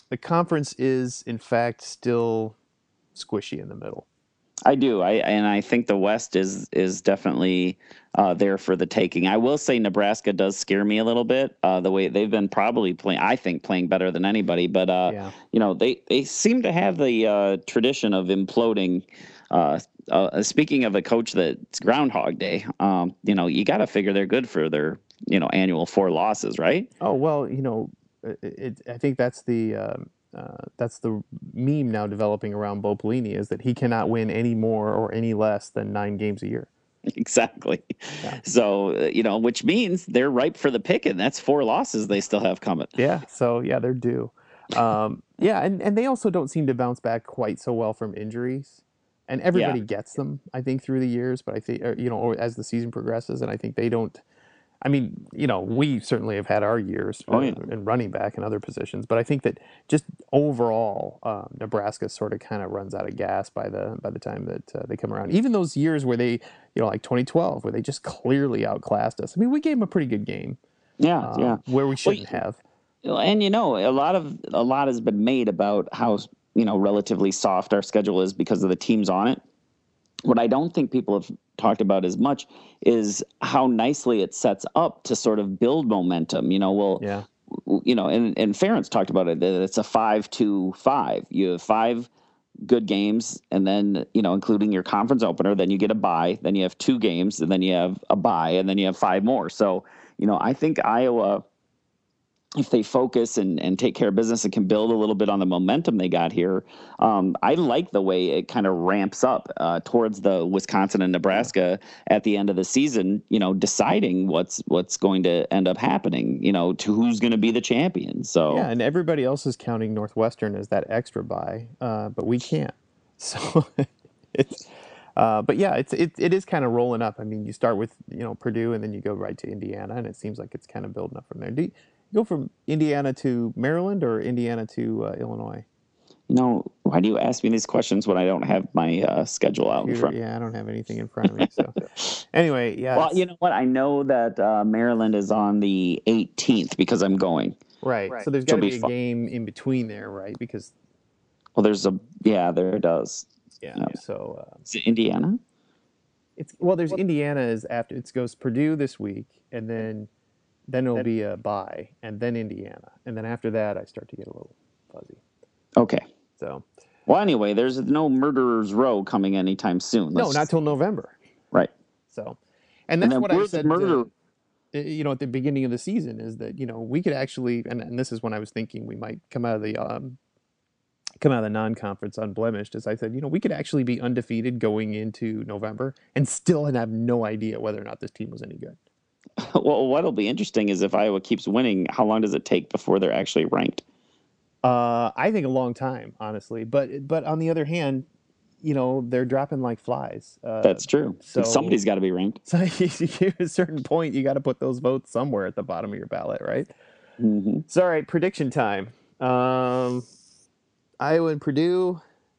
the conference is, in fact, still squishy in the middle. I do. I and I think the West is is definitely uh, there for the taking. I will say Nebraska does scare me a little bit. Uh, the way they've been probably playing, I think playing better than anybody. But uh, Yeah. you know, they they seem to have the uh, tradition of imploding. Uh, uh, speaking of a coach that's Groundhog Day, um, you know, you got to figure they're good for their you know annual four losses, right? Oh well, you know, it, it, I think that's the um, uh, that's the meme now developing around Bo Pelini, is that he cannot win any more or any less than nine games a year. Exactly. Yeah. So uh, you know, which means they're ripe for the picking. That's four losses they still have coming. Yeah. So yeah, they're due. Um, yeah, and, and they also don't seem to bounce back quite so well from injuries. And everybody Yeah. gets them, I think, through the years. But I think, or, you know, or as the season progresses, and I think they don't. I mean, you know, we certainly have had our years Oh, yeah. in running back and other positions, but I think that just overall, um, Nebraska sort of kind of runs out of gas by the by the time that uh, they come around. Even those years where they, you know, like twenty twelve, where they just clearly outclassed us. I mean, we gave them a pretty good game. Yeah, um, yeah. Where we shouldn't Well, have. And you know, a lot of a lot has been made about how you know relatively soft our schedule is because of the teams on it. What I don't think people have talked about as much is how nicely it sets up to sort of build momentum. You know, well, Yeah. you know, and and Ferentz talked about it. That it's a five to five. You have five good games, and then you know, including your conference opener, then you get a bye, then you have two games, and then you have a bye, and then you have five more. So you know, I think Iowa, if they focus and, and take care of business and can build a little bit on the momentum they got here, um, I like the way it kind of ramps up uh, towards the Wisconsin and Nebraska at the end of the season, you know, deciding what's what's going to end up happening, you know, to who's going to be the champion. So Yeah, and everybody else is counting Northwestern as that extra bye, uh, but we can't. So it's, uh, but yeah, it's it, it is kind of rolling up. I mean, you start with you know Purdue, and then you go right to Indiana, and it seems like it's kind of building up from there. Do you, you go from Indiana to Maryland or Indiana to uh, Illinois? You know, why do you ask me these questions when I don't have my uh, schedule out in You're- front? yeah, I don't have anything in front of me. So anyway, yeah. Well, it's- you know what? I know that uh, Maryland is on the eighteenth because I'm going. right. Right. So there's Which will got to be be a fun. game in between there, right? Because Well, there's a yeah, there it does. yeah. Yeah. So uh, Is it Indiana? it's well, there's Indiana is after it goes Purdue this week, and then then it'll be a bye, and then Indiana, and then after that I start to get a little fuzzy. Okay. So Well, anyway, there's no Murderer's Row coming anytime soon. no, Let's- not till November. right. So, and that's then what I where's the said. murder- Uh, you know, at the beginning of the season, is that you know we could actually, and, and this is when I was thinking we might come out of the um, come out of the non-conference unblemished. As I said, you know, we could actually be undefeated going into November and still have no idea whether or not this team was any good. Well, what'll be interesting is if Iowa keeps winning, how long does it take before they're actually ranked? Uh, I think a long time, honestly. But but on the other hand, you know, they're dropping like flies. Uh, That's true. so- Somebody's got to be ranked. So at a certain point, you got to put those votes somewhere at the bottom of your ballot, right? hmm So, all right, prediction time. Um, Iowa and Purdue.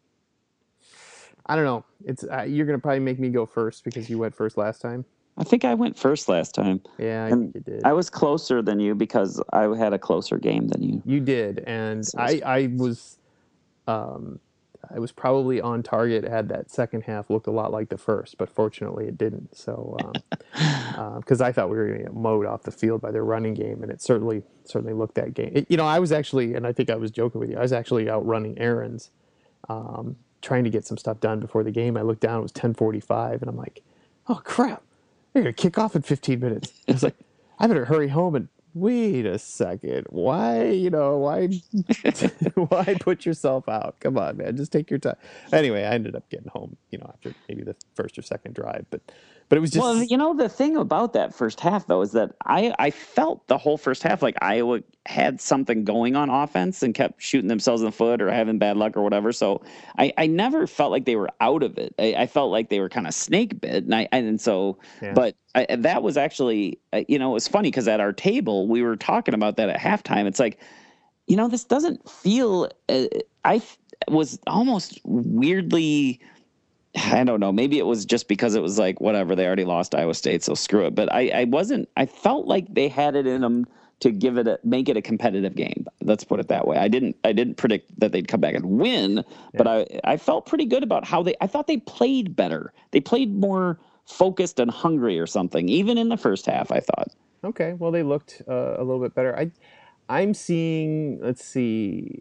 I don't know. It's uh, you're gonna probably make me go first because you went first last time. I think I went first last time. Yeah, I And think you did. I was closer than you because I had a closer game than you. You did, and So I it's- I was, um, I was probably on target. Had that second half looked a lot like the first, but fortunately it didn't. So, because I thought we were going to get mowed off the field by their running game, and it certainly certainly looked that game. It, you know, I was actually, and I think I was joking with you. I was actually out running errands, um, trying to get some stuff done before the game. I looked down; it was ten forty-five, and I'm like, "Oh crap! They're going to kick off in fifteen minutes." I was like, "I better hurry home and." Wait a second. Why, you know, why why put yourself out? Come on, man. Just take your time. Anyway, I ended up getting home, you know, after maybe the first or second drive, but but it was just Well, you know, the thing about that first half, though, is that I, I felt the whole first half like Iowa had something going on offense and kept shooting themselves in the foot or having bad luck or whatever. So I, I never felt like they were out of it. I, I felt like they were kind of snake bit. And, I, and so, Yeah. but I, that was actually, uh, you know, it was funny because at our table, we were talking about that at halftime. It's like, you know, this doesn't feel, uh, I f- was almost weirdly, I don't know. Maybe it was just because it was like, whatever, they already lost Iowa State, so screw it. But I, I wasn't, I felt like they had it in them to give it a make it a competitive game. Let's put it that way. I didn't I didn't predict that they'd come back and win, yeah. but I I felt pretty good about how they. I thought they played better. They played more focused and hungry or something, even in the first half. I thought. Okay, well they looked uh, a little bit better. I I'm seeing. Let's see.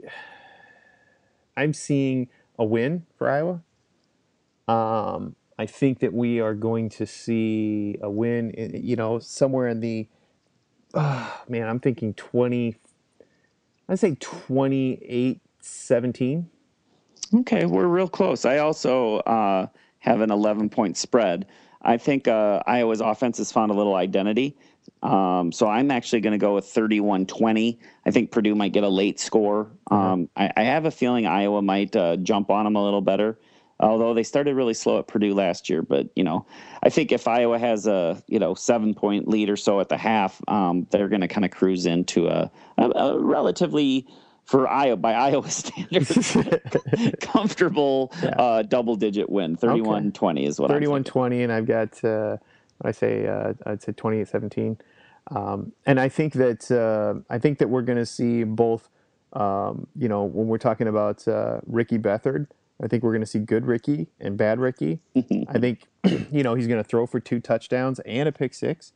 I'm seeing a win for Iowa. Um, I think that we are going to see a win, in, you know, somewhere in the, oh, man, I'm thinking twenty, I'd say twenty-eight seventeen. Okay, we're real close. I also uh, have an eleven-point spread. I think uh, Iowa's offense has found a little identity. Um, so I'm actually going to go with thirty-one twenty. I think Purdue might get a late score. Um, I, I have a feeling Iowa might uh, jump on them a little better, although they started really slow at Purdue last year. But, you know, I think if Iowa has a, you know, seven-point lead or so at the half, um, they're going to kind of cruise into a, a, a relatively, for Iowa, by Iowa standards, comfortable yeah. uh, double-digit win. thirty-one twenty okay. is what I'm thirty-one twenty, and I've got, uh, I say, uh, I'd say twenty-eight seventeen. Um, and I think that uh, I think that we're going to see both, um, you know, when we're talking about uh, Ricky Beathard, I think we're going to see good Ricky and bad Ricky. I think, you know, he's going to throw for two touchdowns and a pick six.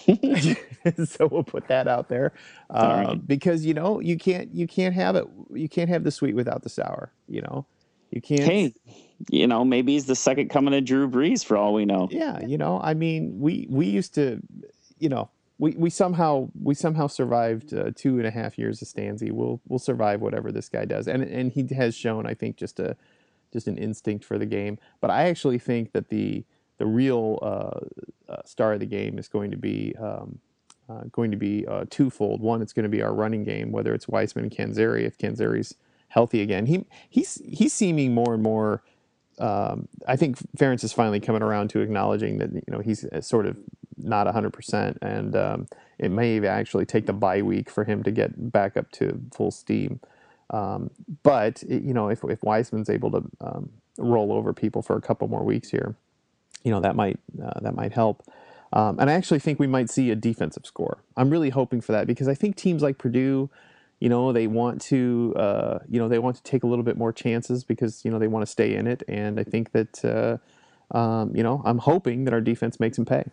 So we'll put that out there uh, right. because, you know, you can't you can't have it. You can't have the sweet without the sour. You know, you can't. Hey, you know, maybe he's the second coming of Drew Brees for all we know. Yeah. You know, I mean, we we used to, you know, we, we somehow we somehow survived uh, two and a half years of Stanzi. We'll we'll survive whatever this guy does. And and he has shown, I think, just a just an instinct for the game. But I actually think that the the real uh, uh, star of the game is going to be um, uh, going to be uh, twofold. One, it's going to be our running game, whether it's Weisman and Canzeri. If Canzeri's healthy again, he he's he's seeming more and more. Um, I think Ferentz is finally coming around to acknowledging that, you know, he's sort of not one hundred percent, and um, it may actually take the bye week for him to get back up to full steam. Um, but it, you know, if if Weisman's able to um, roll over people for a couple more weeks here, you know, that might uh, that might help. Um, and I actually think we might see a defensive score. I'm really hoping for that because I think teams like Purdue, you know, they want to, uh, you know, they want to take a little bit more chances because, you know, they want to stay in it. And I think that, uh, um, you know, I'm hoping that our defense makes them pay.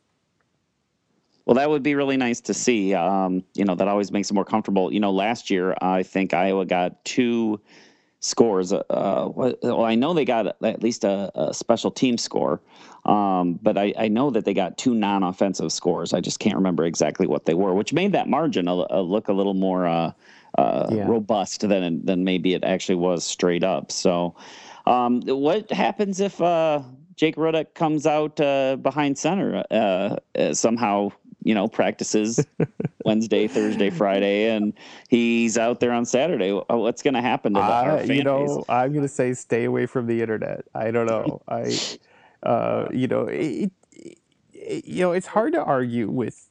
Well, that would be really nice to see. Um, you know, that always makes it more comfortable. You know, last year, I think Iowa got two scores. Uh, well, I know they got at least a, a special team score, um, but I, I know that they got two non-offensive scores. I just can't remember exactly what they were, which made that margin a, a look a little more uh, uh, yeah. robust than than maybe it actually was straight up. So, um, what happens if uh, Jake Rudock comes out uh, behind center uh, uh, somehow? You know, practices Wednesday, Thursday, Friday, and he's out there on Saturday. What's going to happen to the, uh, our fan You know, base? I'm going to say stay away from the internet. I don't know. I, uh, you know, it, it, you know, it's hard to argue with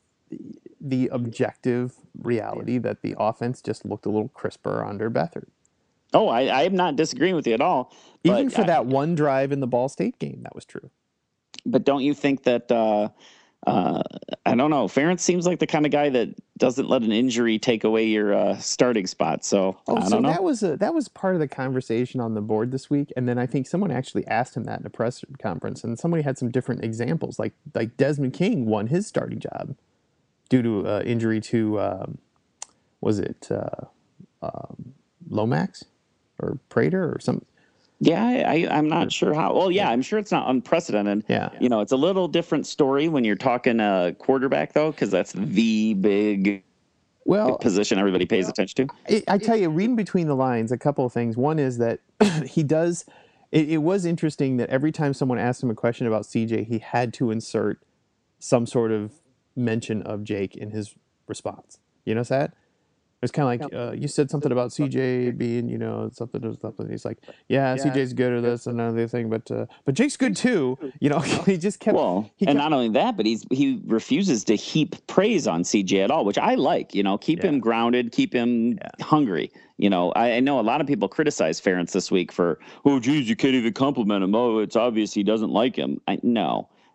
the objective reality that the offense just looked a little crisper under Beathard. Oh, I, I'm not disagreeing with you at all. Even for I, that one drive in the Ball State game, that was true. But don't you think that? Uh, Uh, I don't know. Ferentz seems like the kind of guy that doesn't let an injury take away your uh, starting spot. So oh, I don't so know. that was a, that was part of the conversation on the board this week, and then I think someone actually asked him that in a press conference, and somebody had some different examples. Like like Desmond King won his starting job due to uh, injury to um, was it uh, um, Lomax or Prater or some. Yeah, I, I'm not sure how. Well, yeah, I'm sure it's not unprecedented. Yeah. You know, it's a little different story when you're talking a quarterback, though, because that's the big, well, big position everybody pays attention to. I, I tell you, reading between the lines, a couple of things. One is that he does, it, it was interesting that every time someone asked him a question about C J, he had to insert some sort of mention of Jake in his response. You notice that? It's kind of like, uh, you said something about C J being, you know, something or something. He's like, yeah, C J's good at this and another thing, but uh, but Jake's good too. You know, he just kept. Well, he and kept, not only that, but he's he refuses to heap praise on C J at all, which I like. You know, keep yeah. him grounded, keep him yeah. hungry. You know, I, I know a lot of people criticize Ferentz this week for, oh, geez, you can't even compliment him. Oh, it's obvious he doesn't like him. I, no.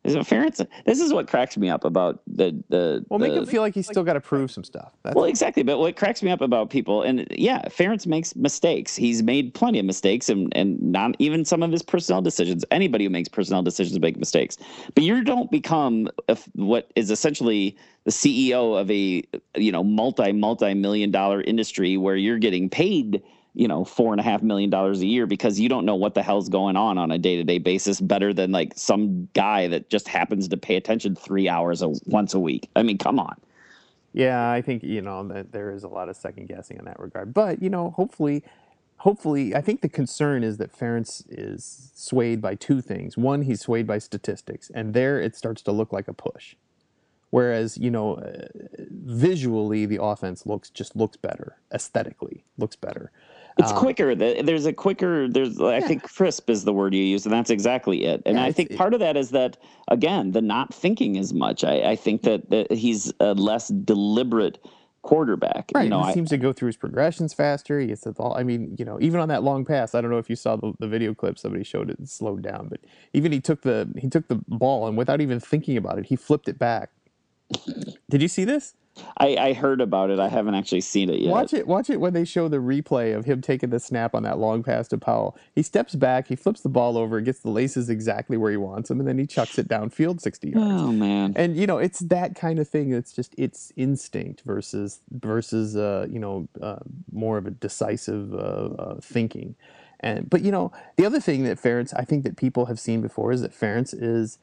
Ferentz, this is what cracks me up about the the. Well, the, make him feel like he's still got to prove some stuff. That's well, exactly. But what cracks me up about people, and yeah, Ferentz makes mistakes. He's made plenty of mistakes, and and not even some of his personnel decisions. Anybody who makes personnel decisions make mistakes. But you don't become a, what is essentially the C E O of a you know multi multi million dollar industry where you're getting paid, you know, four and a half million dollars a year because you don't know what the hell's going on on a day-to-day basis better than like some guy that just happens to pay attention three hours a, once a week. I mean, come on. Yeah, I think, you know, that there is a lot of second guessing in that regard. But, you know, hopefully, hopefully, I think the concern is that Ferentz is swayed by two things. One, he's swayed by statistics, and there it starts to look like a push. Whereas, you know, uh, visually, the offense looks just looks better. Aesthetically, looks better. It's Um, quicker. There's a quicker, there's, I think crisp is the word you use, and that's exactly it. And Yeah, I it's- think part of that is that, again, the not thinking as much. I, I think that, that he's a less deliberate quarterback. Right. You know, he I, seems to go through his progressions faster. He gets the ball. I mean, you know, even on that long pass, I don't know if you saw the, the video clip. Somebody showed it and slowed down, but even he took the he took the ball and without even thinking about it, he flipped it back. Did you see this? I, I heard about it. I haven't actually seen it yet. Watch it. Watch it when they show the replay of him taking the snap on that long pass to Powell. He steps back, he flips the ball over, gets the laces exactly where he wants them, and then he chucks it downfield sixty yards. Oh man. And you know, it's that kind of thing. It's just it's instinct versus versus uh, you know uh, more of a decisive uh, uh, thinking. And but you know, the other thing that Ferentz, I think that people have seen before is that Ferentz is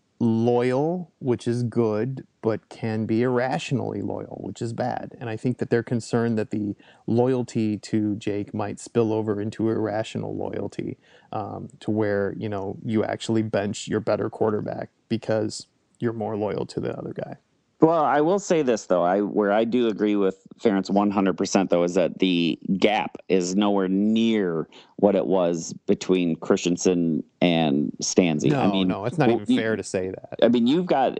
loyal, which is good, but can be irrationally loyal, which is bad. And I think that they're concerned that the loyalty to Jake might spill over into irrational loyalty, um, to where, you know, you actually bench your better quarterback because you're more loyal to the other guy. Well, I will say this though, I where I do agree with Ferentz one hundred percent though is that the gap is nowhere near what it was between Christensen and Stanzi. No, I mean, no, it's not well, even you- fair to say that. I mean, you've got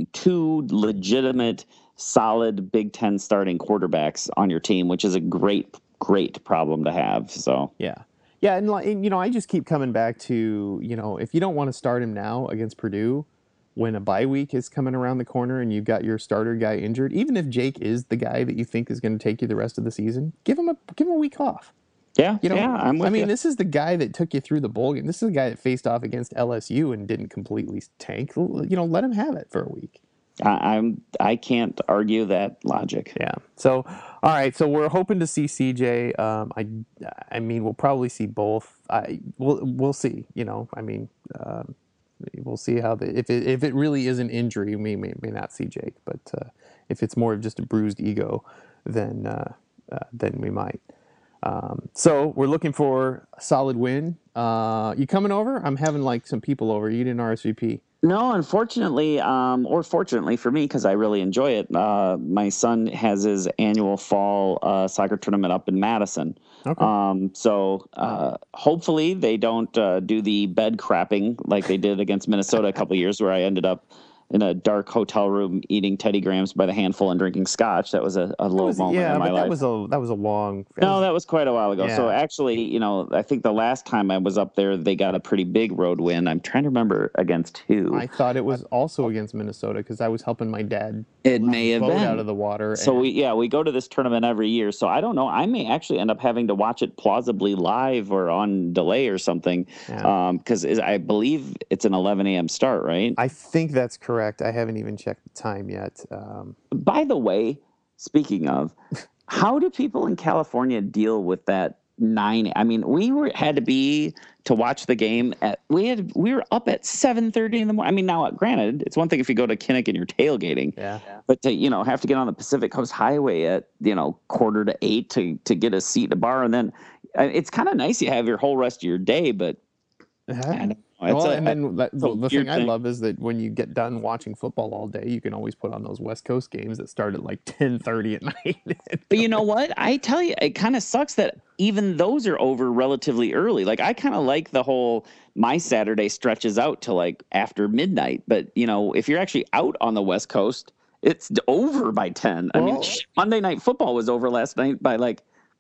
two legitimate, solid Big Ten starting quarterbacks on your team, which is a great, great problem to have. So Yeah. Yeah, and, like, and, you know, I just keep coming back to, you know, if you don't want to start him now against Purdue, when a bye week is coming around the corner and you've got your starter guy injured, even if Jake is the guy that you think is going to take you the rest of the season, give him a give him a week off. yeah, You know, yeah, I'm with I mean, you. this is the guy that took you through the bowl game. This is the guy that faced off against L S U and didn't completely tank. You know, let him have it for a week. I, I'm I can't argue that logic. Yeah. So, all right. So we're hoping to see C J. Um, I, I mean, we'll probably see both. I, we'll, we'll see. You know, I mean, um, we'll see how the if it if it really is an injury, we may may not see Jake. But uh, if it's more of just a bruised ego, then uh, uh, then we might. Um, so we're looking for a solid win. Uh, you coming over? I'm having like some people over. You didn't R S V P. No, unfortunately, um, or fortunately for me, because I really enjoy it, uh, my son has his annual fall uh, soccer tournament up in Madison. Okay. Um, so uh, hopefully they don't uh, do the bed crapping like they did against Minnesota a couple years, where I ended up in a dark hotel room eating Teddy Grahams by the handful and drinking scotch. That was a, a That low was- moment yeah, in my but life. that was a that was a long. No, that was quite a while ago. So Yeah. actually, you know, I think the last time I was up there, they got a pretty big road win. I'm trying to remember against who. I thought it was also against Minnesota because I was helping my dad It may have boat been. out of the water. So and- we yeah we go to this tournament every year. So I don't know. I may actually end up having to watch it plausibly live or on delay or something, Yeah. because I believe it's an eleven a.m. start, right? I think that's correct. I haven't even checked the time yet. Um, By the way, speaking of, how do people in California deal with that nine? I mean, we were had to be to watch the game at we had we were up at seven thirty in the morning. I mean, now granted, it's one thing if you go to Kinnick and you're tailgating, yeah. but to you know have to get on the Pacific Coast Highway at you know quarter to eight to to get a seat at a bar, and then uh, it's kind of nice you have your whole rest of your day, but I Yeah. don't know, it's Well, a- and then that, it's a the, the weird thing I thing. love is that when you get done watching football all day, you can always put on those West Coast games that start at like ten thirty at night. But you know what? I tell you, it kind of sucks that even those are over relatively early. Like I kind of like the whole my Saturday stretches out to like after midnight. But you know, if you're actually out on the West Coast, it's over by ten. I mean, Well- sh- Monday Night Football was over last night by like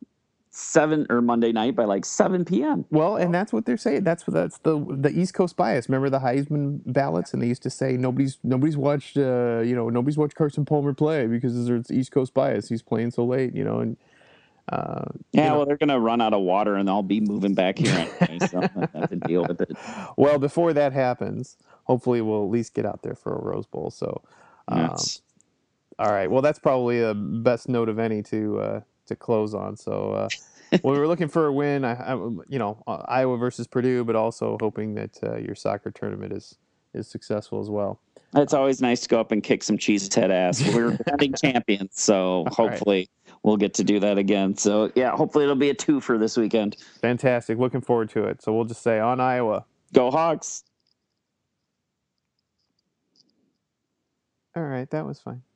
seven or Monday night by like seven p.m. Well, and that's what they're saying. That's what that's the the East Coast bias. Remember the Heisman ballots, and they used to say nobody's nobody's watched uh, you know nobody's watched Carson Palmer play because there's East Coast bias. He's playing so late, you know, and uh, yeah, you know. Well, they're gonna run out of water, and I'll be moving back here anyway, so I have to deal with it. Well, before that happens, hopefully we'll at least get out there for a Rose Bowl. So, um, Yes. all right. Well, that's probably the best note of any to uh, to close on. So. Uh, well, we were looking for a win. I, I you know, uh, Iowa versus Purdue, but also hoping that uh, your soccer tournament is is successful as well. It's always nice to go up and kick some Cheesehead ass. We're defending champions, so hopefully right. we'll get to do that again. So yeah, hopefully it'll be a two for this weekend. Fantastic. Looking forward to it. So we'll just say on Iowa. Go Hawks. All right, that was fine.